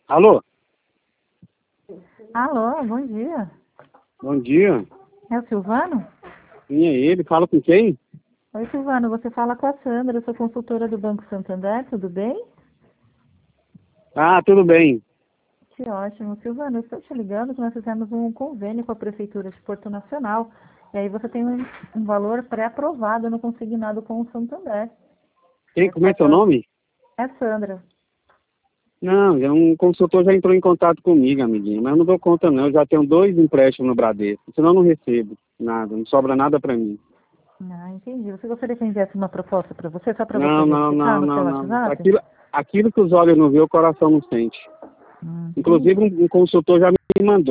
Alô? Alô, bom dia. Bom dia. É o Silvano? Quem é ele? Fala com quem? Oi, Silvano, você fala com a Sandra, eu sou consultora do Banco Santander, tudo bem? Ah, tudo bem. Que ótimo. Silvano, eu estou te ligando que nós fizemos um convênio com a Prefeitura de Porto Nacional. E aí você tem um valor pré-aprovado no consignado com o Santander. Como é seu nome? É Sandra. Não, um consultor já entrou em contato comigo, amiguinho, mas eu não dou conta não, eu já tenho 2 empréstimos no Bradesco, senão eu não recebo nada, não sobra nada para mim. Ah, entendi. Você gostaria que eu enviasse uma proposta para você, só para você Não, não, verificar não, no não, seu não. WhatsApp? Aquilo que os olhos não vê, o coração não sente. Inclusive Entendi. um consultor já me mandou,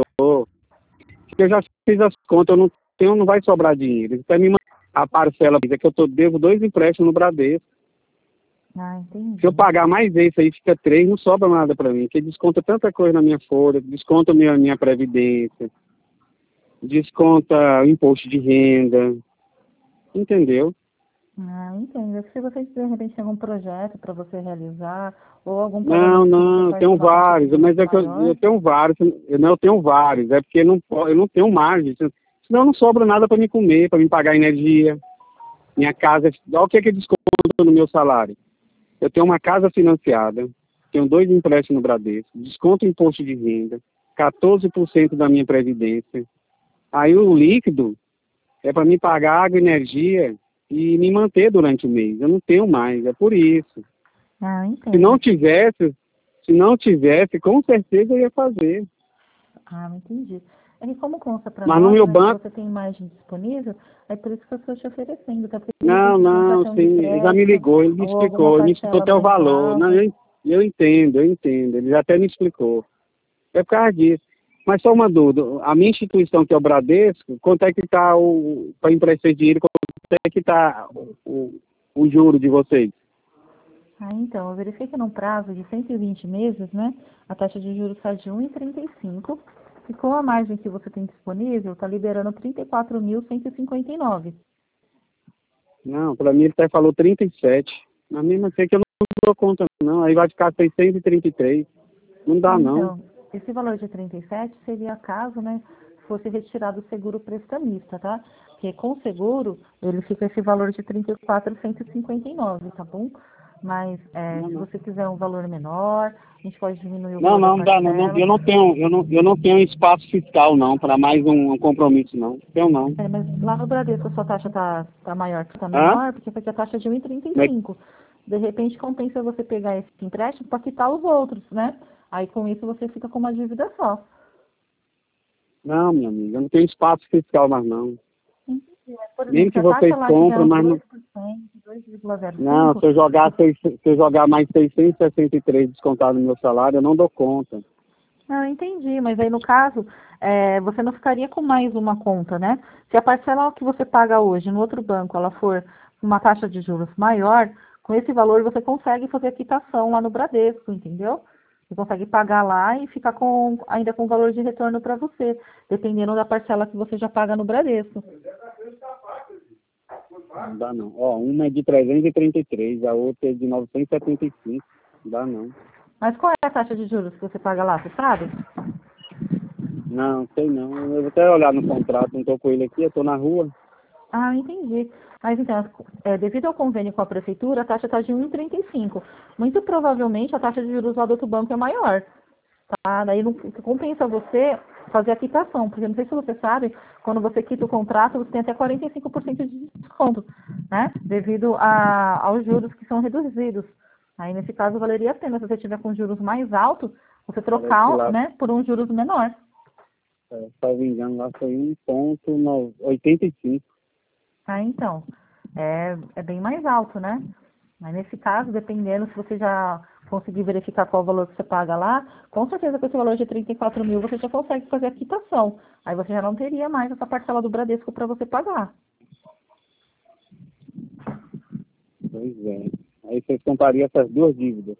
eu já fiz as contas, eu não tenho, não vai sobrar dinheiro. Ele até me mandou a parcela, é que devo 2 empréstimos no Bradesco. Ah, entendi. Se eu pagar mais esse aí, fica 3, não sobra nada para mim, porque desconta tanta coisa na minha folha, desconta minha previdência, desconta o imposto de renda, entendeu? Ah, entendo. Se você de repente tem algum projeto para você realizar, ou algum Não, pagamento que você não, eu faz tenho uma taxa de vários, juros mas é que maior. eu tenho vários, eu tenho vários, é porque eu não tenho margem, senão não sobra nada para me comer, para me pagar energia, minha casa, olha o que é que desconta no meu salário. Eu tenho uma casa financiada, tenho 2 empréstimos no Bradesco, desconto o imposto de renda, 14% da minha previdência. Aí o líquido é para me pagar água, energia e me manter durante o mês. Eu não tenho mais, é por isso. Ah, Se não entendo. tivesse, se não tivesse, com certeza eu ia fazer. Ah, entendi. É que como consta para Mas no nós, meu né, que banco, você tem margem disponível, é por isso que eu estou te oferecendo, tá? Porque de não, repente tem um não, cartão de sim, ele já me crédito ligou, ou alguma ele me explicou parcela até o mais valor. Não, alta. eu entendo, ele já até me explicou. É por causa disso. Mas só uma dúvida, a minha instituição, que é o Bradesco, quanto é que está para emprestar dinheiro, quanto é que está o juro de vocês? Ah, então, eu verifiquei que num prazo de 120 meses, né, a taxa de juros está de 1,35 e com a margem que você tem disponível, está liberando 34.159. Não, para mim ele até falou 37. Mas mesmo assim é que eu não dou conta não, aí vai ficar 633. Não dá não. Então, esse valor de 37 seria caso, né, fosse retirado o seguro prestamista, tá? Porque com o seguro, ele fica esse valor de 34.159, tá bom? Mas Não, se não. você quiser um valor menor, a gente pode diminuir o Não, valor da não dá, não, parcela. eu não tenho espaço fiscal não, para mais um compromisso não. Tenho não. Mas lá no Bradesco a sua taxa tá maior que tá Hã? menor, porque foi a taxa de Mas, 1,35. De repente compensa você pegar esse empréstimo para quitar os outros, né? Aí com isso você fica com uma dívida só. não, minha amiga, eu não tenho espaço fiscal mais não. Entendi. Mas, por Mesmo exemplo, se que a taxa vocês lá tiver compram, uns mas não. 2%, Não, 2,05, se eu jogar mais 663 descontado no meu salário, eu não dou conta. não, eu entendi, mas aí no caso, você não ficaria com mais uma conta, né? Se a parcela que você paga hoje no outro banco, ela for uma taxa de juros maior, com esse valor você consegue fazer a quitação lá no Bradesco, entendeu? Você consegue pagar lá e ficar ainda com o valor de retorno para você, dependendo da parcela que você já paga no Bradesco. Não dá não. Ó, uma é de 333, a outra é de 975. Não dá não. Mas qual é a taxa de juros que você paga lá, você sabe? Não, sei não. Eu vou até olhar no contrato, não tô com ele aqui, eu tô na rua. Ah, entendi. Mas então, devido ao convênio com a prefeitura, a taxa está de 1,35. Muito provavelmente a taxa de juros lá do outro banco é maior. Tá? Daí não compensa você fazer a quitação, porque não sei se você sabe, quando você quita o contrato, você tem até 45% de desconto, né? Devido aos juros que são reduzidos. Aí, nesse caso, valeria a pena, se você tiver com juros mais altos, você Parece que trocar, lá, né, por um juros menor. se eu me engano, lá foi 1,85. Ah, então, é bem mais alto, né? Mas nesse caso, dependendo, se você já conseguir verificar qual o valor que você paga lá, com certeza com esse valor de 34.000 você já consegue fazer a quitação. Aí você já não teria mais essa parcela do Bradesco para você pagar. Pois é. Aí vocês comprariam essas duas dívidas.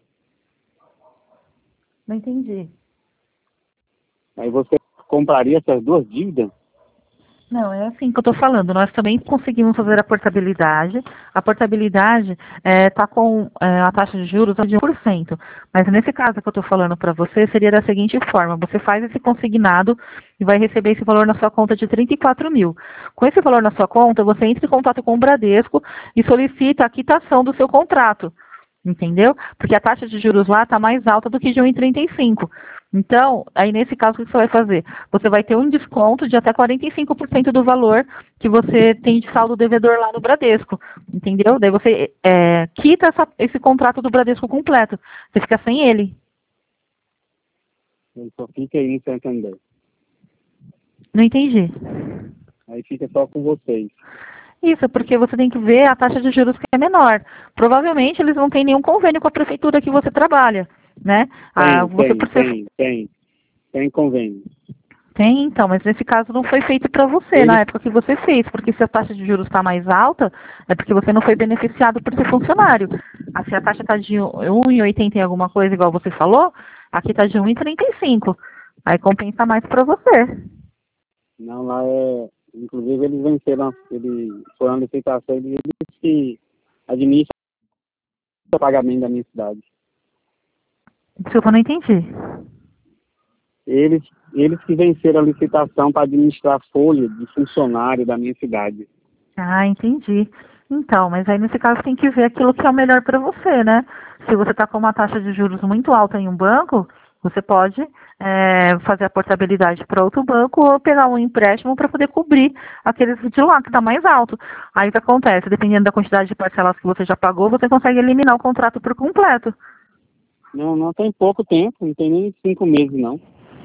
Não entendi. Aí você compraria essas duas dívidas? Não, é assim que eu estou falando. Nós também conseguimos fazer a portabilidade. A portabilidade está com a taxa de juros de 1%. Mas nesse caso que eu estou falando para você, seria da seguinte forma: você faz esse consignado e vai receber esse valor na sua conta de 34 mil. Com esse valor na sua conta, você entra em contato com o Bradesco e solicita a quitação do seu contrato. Entendeu? Porque a taxa de juros lá está mais alta do que de 1,35. Então, aí nesse caso, o que você vai fazer? Você vai ter um desconto de até 45% do valor que você tem de saldo devedor lá no Bradesco. Entendeu? Daí você quita esse contrato do Bradesco completo. Você fica sem ele. Ele só fica aí em Santander. Não entendi. Aí fica só com vocês. Isso, porque você tem que ver a taxa de juros que é menor. Provavelmente eles não têm nenhum convênio com a prefeitura que você trabalha, né? Tem convênio. Tem, então, mas nesse caso não foi feito para você, na época que você fez, porque se a taxa de juros está mais alta, é porque você não foi beneficiado por ser funcionário. Se a taxa está de 1,80 e alguma coisa, igual você falou, aqui está de 1,35. Aí compensa mais para você. Não, lá inclusive eles venceram, foi uma licitação, eles que administram o pagamento da minha cidade. Desculpa, eu não entendi. Eles que venceram a licitação para administrar a folha de funcionário da minha cidade. Ah, entendi. Então, mas aí nesse caso tem que ver aquilo que é o melhor para você, né? Se você está com uma taxa de juros muito alta em um banco, você pode fazer a portabilidade para outro banco ou pegar um empréstimo para poder cobrir aqueles de lá que está mais alto. Aí o que acontece? Dependendo da quantidade de parcelas que você já pagou, você consegue eliminar o contrato por completo. Não tem pouco tempo, não tem nem 5 meses, não.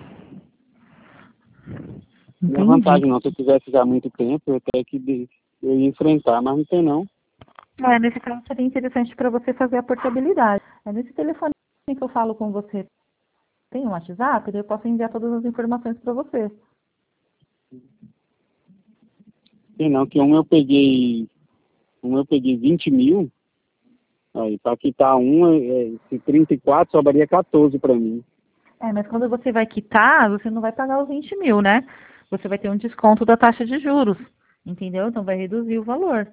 Não é vantagem, não. Se eu tivesse já muito tempo, eu até que eu ia enfrentar, mas não tem, não. Nesse caso, seria interessante para você fazer a portabilidade. Nesse telefone que eu falo com você, tem um WhatsApp, eu posso enviar todas as informações para você. Tem não, que eu peguei 20 mil, aí para quitar esse 34 sobraria 14 para mim. Mas quando você vai quitar, você não vai pagar os 20 mil, né? Você vai ter um desconto da taxa de juros, entendeu? Então vai reduzir o valor.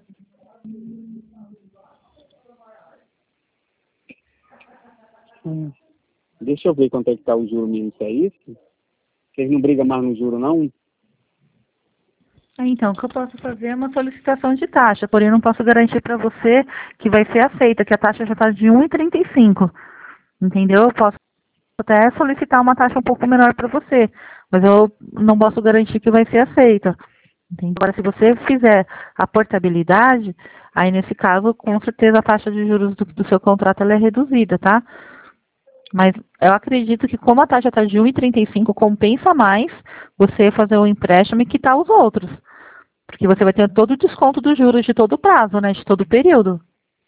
Deixa eu ver quanto é que tá o juro mesmo, se é isso? Vocês não brigam mais no juro, não? Então, o que eu posso fazer é uma solicitação de taxa, porém eu não posso garantir para você que vai ser aceita, que a taxa já está de 1,35, entendeu? Eu posso até solicitar uma taxa um pouco menor para você, mas eu não posso garantir que vai ser aceita. Entendeu? Agora, se você fizer a portabilidade, aí nesse caso, com certeza a taxa de juros do seu contrato ela é reduzida, tá? Mas eu acredito que como a taxa está de 1,35, compensa mais você fazer um empréstimo e quitar os outros. Porque você vai ter todo o desconto dos juros de todo o prazo, né? De todo o período.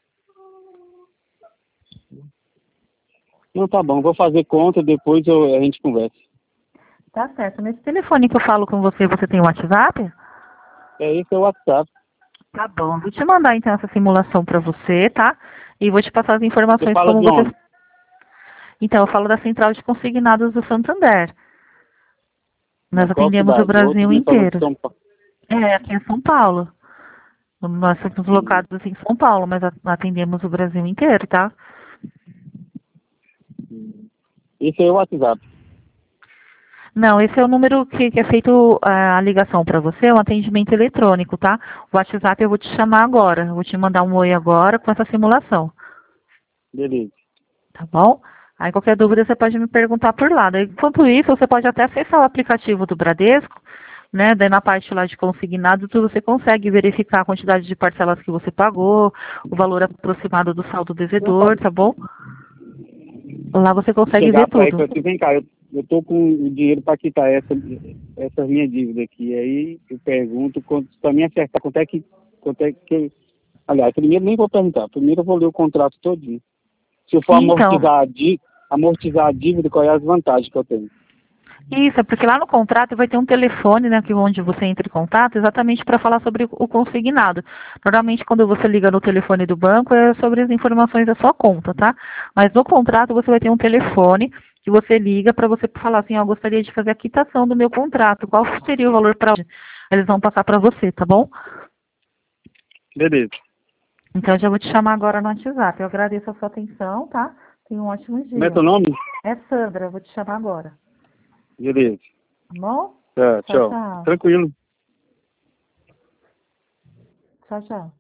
Não, tá bom. Vou fazer conta, depois a gente conversa. Tá certo. Nesse telefone que eu falo com você, você tem o WhatsApp? Esse é o WhatsApp. Tá bom. Vou te mandar então essa simulação para você, tá? E vou te passar as informações como você... Onde? Então, eu falo da Central de Consignados do Santander. Nós atendemos o Brasil inteiro. Aqui em São Paulo. Nós somos locados em São Paulo, mas atendemos o Brasil inteiro, tá? Esse é o WhatsApp. Não, esse é o número que é feito a ligação para você, é um atendimento eletrônico, tá? O WhatsApp eu vou te chamar agora, eu vou te mandar um oi agora com essa simulação. Beleza. Tá bom? Aí qualquer dúvida você pode me perguntar por lá. Daí, enquanto isso, você pode até acessar o aplicativo do Bradesco, né? Daí na parte lá de consignados, você consegue verificar a quantidade de parcelas que você pagou, o valor aproximado do saldo devedor, tá bom? Lá você consegue ver tudo. Aqui, vem cá, eu tô com o dinheiro para quitar essa minha dívida aqui. Aí eu pergunto, para mim acertar, quanto é que aliás, primeiro nem vou perguntar, primeiro eu vou ler o contrato todinho. Se eu for amortizar a dívida, qual é as vantagens que eu tenho? Isso, porque lá no contrato vai ter um telefone, né, onde você entra em contato, exatamente para falar sobre o consignado. Normalmente, quando você liga no telefone do banco, é sobre as informações da sua conta, tá? Mas no contrato você vai ter um telefone que você liga para você falar assim, eu gostaria de fazer a quitação do meu contrato, qual seria o valor para hoje? eles vão passar para você, tá bom? Beleza. Então, eu já vou te chamar agora no WhatsApp. Eu agradeço a sua atenção, tá? Tenha um ótimo dia. Como é teu nome? É Sandra, eu vou te chamar agora. Beleza. Tá bom? Tá, Tchau, tchau. tchau. Tranquilo. Tchau, tchau.